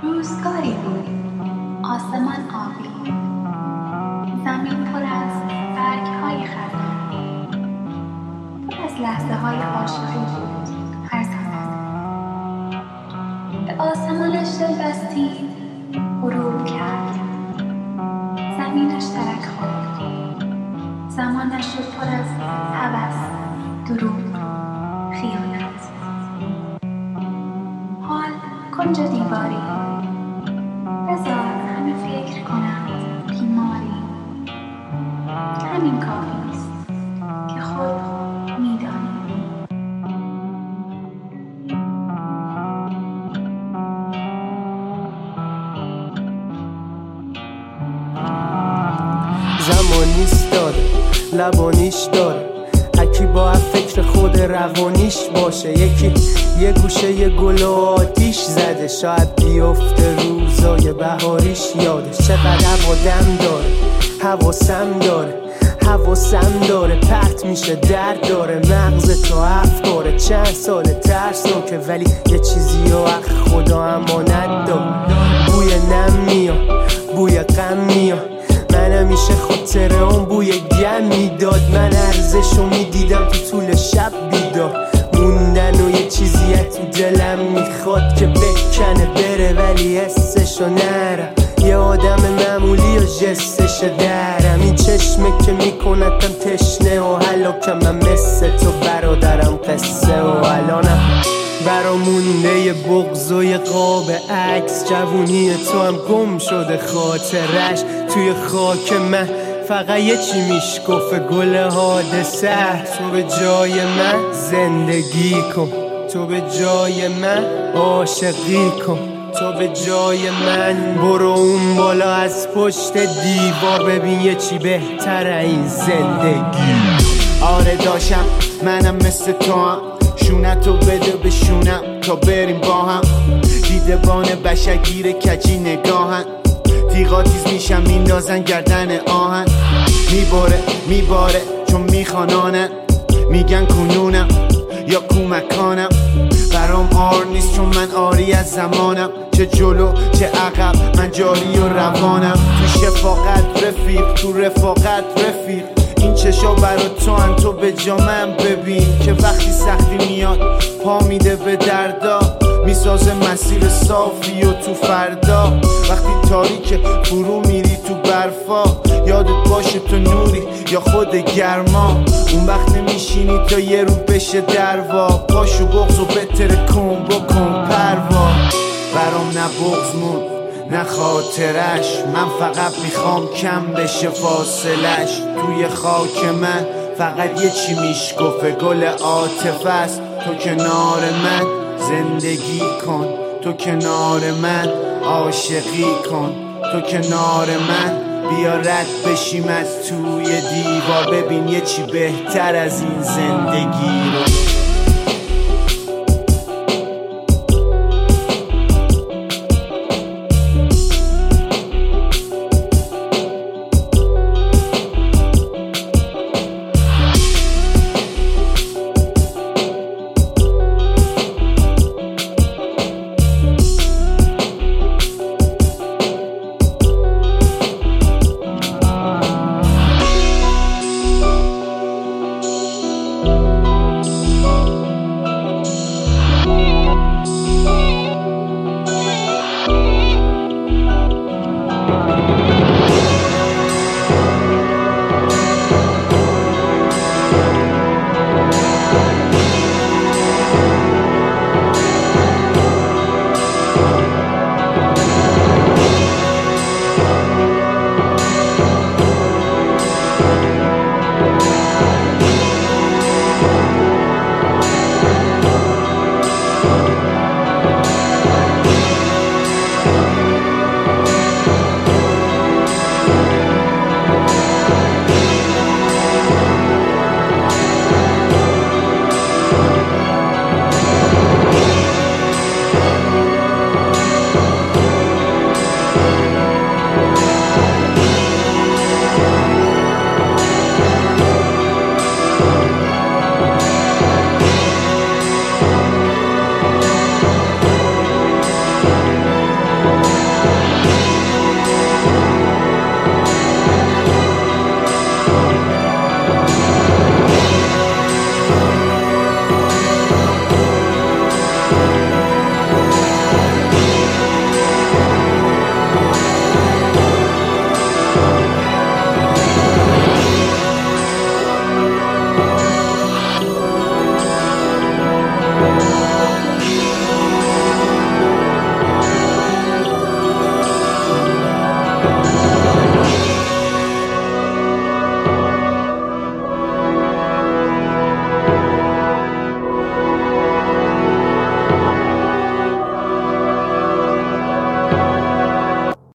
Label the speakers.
Speaker 1: روزگاری بود، آسمان آبی، زمین پر از برگ‌های خزان، پر از لحظه‌های عاشقی بود هر زمان. به آسمانش دل بستید، غروب کرد، زمینش ترک خورد، زمانش شد پر از هوس، دروغ، خیانت. حال کنج دیواری، بذار همه فکر کنند بیماری. همین کافیست که خود میدانی.
Speaker 2: زمانیست داره، لبانیش داره، هکی با فکر خود روانیش باشه. یکی یه گوشه یه گل و آتیش زده، شاید بیفته روزای بهاریش یادش. چقدر آدم داره، حواسم داره، پرت میشه درد داره، مغز تو افکاره. چند سال ترسناکه ولی یه چیزی و خدا امانت داره. بوی نم میاد، بوی غم میاد، من همیشه خاطره اون بوی گم میداد. من ارزشو میدیدم تو طول شب بیدار موندن و یه چیزی تو دلم میخواد که بکنه بره ولی حسشو نرم. یه آدم معمولی و جستش درم، این چشمه که میکنتم تشنه و هلاکم. من مثل تو برادرم قصه و الانم برامونده یه بغض و یه قاب عکس. جوونی تو هم گم شده خاطرش توی خاک من. فقط یه چی میشکفه گل حادثه. تو به جای من زندگی کن، تو به جای من عاشقی کن، تو به جای من برو اون بالا از پشت دیوار ببین یه چی بهتره این زندگی.
Speaker 3: آره داشتم منم مثل تو هم، شونتو بده به شونم تا بریم با هم. دیدبان بشگیر کجی نگاهن، تیغا تیز میشم میندازن گردن آهن. میباره چون میخوانانن، میگن کنونم یا کومکانم. برام آر نیست چون من آری از زمانم، چه جلو چه عقب من جاری و روانم. تو شفاقت رفیق، تو رفاقت رفیق، این چشا برا تو هم تو به جا من ببین که وقتی سختی میاد پا میده به دردا، میسازه مسیر صافی و تو فردا. وقتی تاریک فرو میری تو برفا، یادت باشه تو نوری یا خود گرما. اون وقت نمیشینی تا یه رو بشه دروا، پاشو بغض و بتره کن بکن پروا. برام نه بغض مون نه خاطرش، من فقط میخوام کم بشه فاصلش. توی خاک من فقط یه چی میشکفه گل عاطفه است. تو کنار من زندگی کن، تو کنار من عاشقی کن، تو کنار من بیا رد بشیم از توی دیوار ببین یه چی بهتر از این زندگی رو.